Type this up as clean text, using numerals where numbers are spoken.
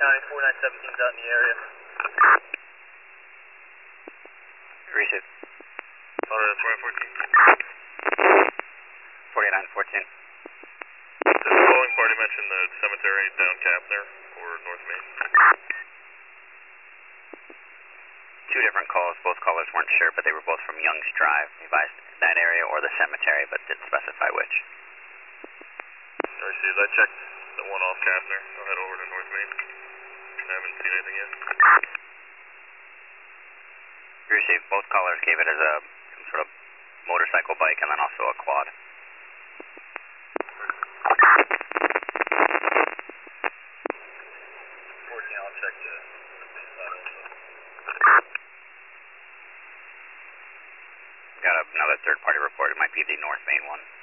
County, 4917's out in the area. Receive. Alright, 4914. 4914. Does the following party mention the cemetery down Kapner or North Main? Two different calls. Both callers weren't sure, but they were both from Young's Drive. They advised that area or the cemetery, but didn't specify which. I see. As I checked the one off Kapner, I'll head over to North Main. I haven't seen anything yet. Received. Both callers gave it as some sort of motorcycle bike and then also a quad. I'll check the side also. Got another third-party report. It might be the North Main one.